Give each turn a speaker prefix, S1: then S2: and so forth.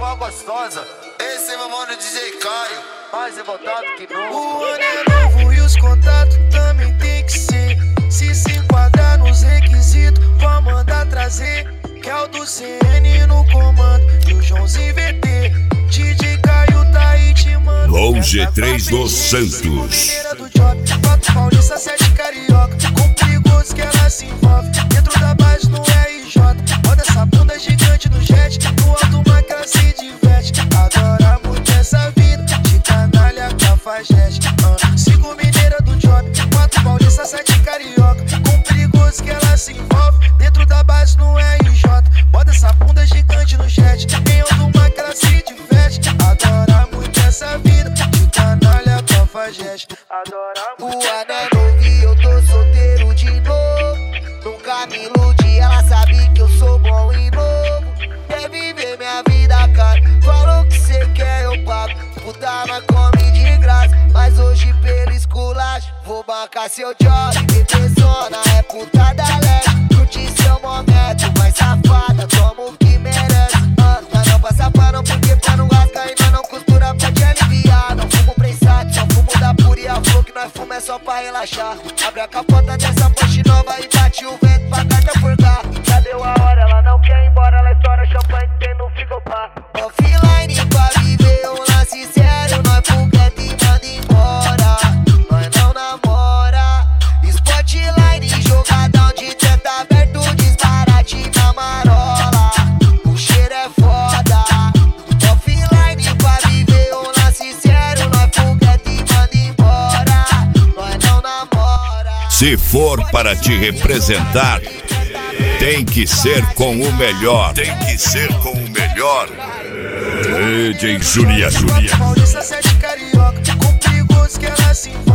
S1: mó gostosa. Esse é meu mano DJ Caio, mais revoltado que nunca.
S2: O ano é novo e os contatos também tem que ser. Se enquadrar nos requisitos, pode mandar trazer. Que é o do CN no comando e o Joãozinho VT. DJ Caio tá aí te mando.
S3: Longe 3 dos Santos.
S2: Do job, 4 Paulista, 7 Carioca. Com perigoso que ela se envolve. Dentro da base no RJ. Roda essa bunda gigante no jet. No alto uma que ela se diverte. Adora muito essa vida de canalha cafajeste. 5 mineira do job, 4 Paulista, 7 Carioca. Com perigoso que ela se envolve. Dentro da base no RJ. Roda essa bunda gigante no jet. Em alto uma que ela se diverte. Adora muito essa vida de canalha cafajeste.
S4: O ano é novo e eu tô solteiro de novo. Nunca me iludi, ela sabe que eu sou bom e novo. Quer viver minha vida, cara? Falou que cê quer, eu pago. Puta, mas come de graça. Mas hoje pelo esculacho vou bancar seu job. Bebezona é puta da leste. Curte seu momento, mas safada, toma o que merece. Mas não passa pano porque pano rasga e nós não costura pra te aliviar. Não fumo prensado, só fumo da pura e a flor que nós fuma é só pra relaxar. Abre a capota dessa Porsche nova e bate o vento pra carta furgar. Já deu a hora, ela não quer ir embora, ela estoura champanhe que tem no frigobar. Offline pra viver um lance sério, nós foguete e manda embora. Nós não namora. Spotline, jogadão de teto aberto, disparate na marola. O cheiro é foda. Offline pra viver um lance sério, nós foguete e manda embora. Nós não namora.
S3: Se for para te representar, tem que ser com o melhor. Tem que ser com o melhor. DJ Julia.
S2: Paulista, 7 Carioca. Com perigoso que ela se